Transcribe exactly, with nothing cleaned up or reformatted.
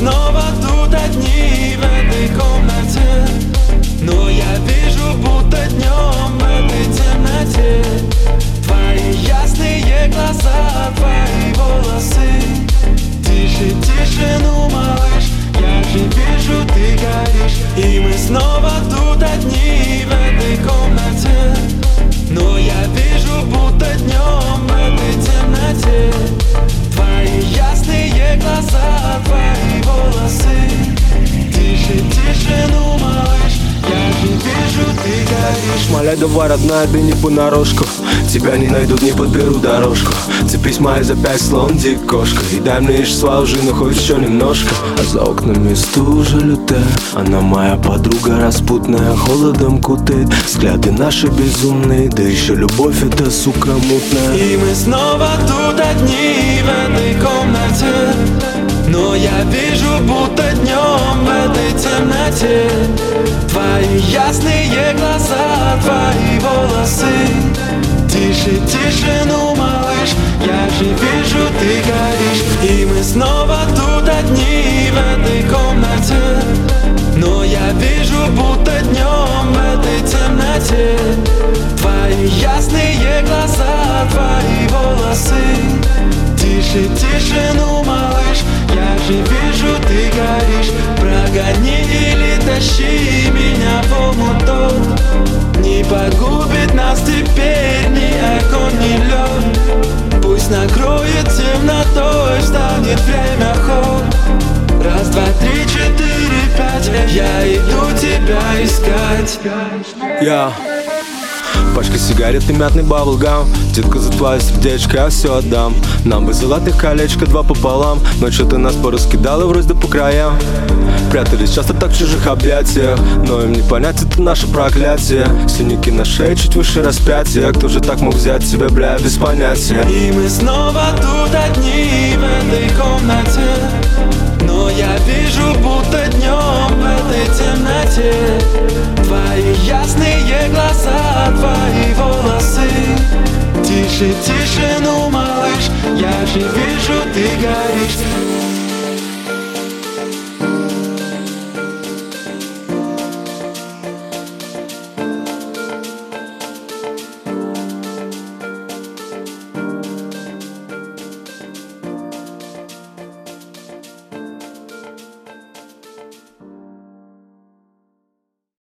снова тут одни в этой комнате, но я вижу, будто днем в этой темноте твои ясные глаза, твои волосы. Тише, тише, ну, малыш, я же вижу, ты горишь. И мы снова тут одни в этой комнате, но я вижу, будто днем в этой темноте твои ясные глаза, твои волосы. Тише, тише, ну, малыш, я же вижу, ты горишь. Моля, давай, родная, да не понарошку. Тебя не найдут, не подберу дорожку. Цепись мои запястья, словно дикая кошка. И дай мне вещества лжи, но хоть еще немножко. А за окнами стужа лютая, она моя подруга распутная, холодом кутает. Взгляды наши безумные, да еще любовь эта, сука, мутная. И мы снова тут одни в этой комнате, но я вижу, будто днем в этой темноте твои ясные глаза, твои волосы. Тише, тише, ну, малыш, я же вижу, ты горишь. И мы снова тут одни в этой комнате, но я вижу, будто днем в этой темноте твои ясные глаза, твои волосы. Тише, тише, ну, малыш, я же вижу, ты горишь. Прогони или тащи меня в омут тот, не погубит нас теперь ни огонь, ни лед. Пусть накроет темнотой, станет время ход. Раз, два, три, четыре, пять, я иду тебя искать. Я пачка сигарет и мятный баблгам. Детка, за твое сердечко я все отдам. Нам бы золотых колечко два пополам, но что ты нас пораскидала врозь да по краям. Прятались часто так в чужих объятиях, но им не понять, это наше проклятие. Синяки на шее чуть выше распятия. Кто же так мог взять себя, бля, без понятия? И мы снова тут одни в этой комнате, но я вижу, будто днем в этой темноте твои ясные глаза, твои волосы. Тише, тише, ну, малыш, я же вижу, ты горишь.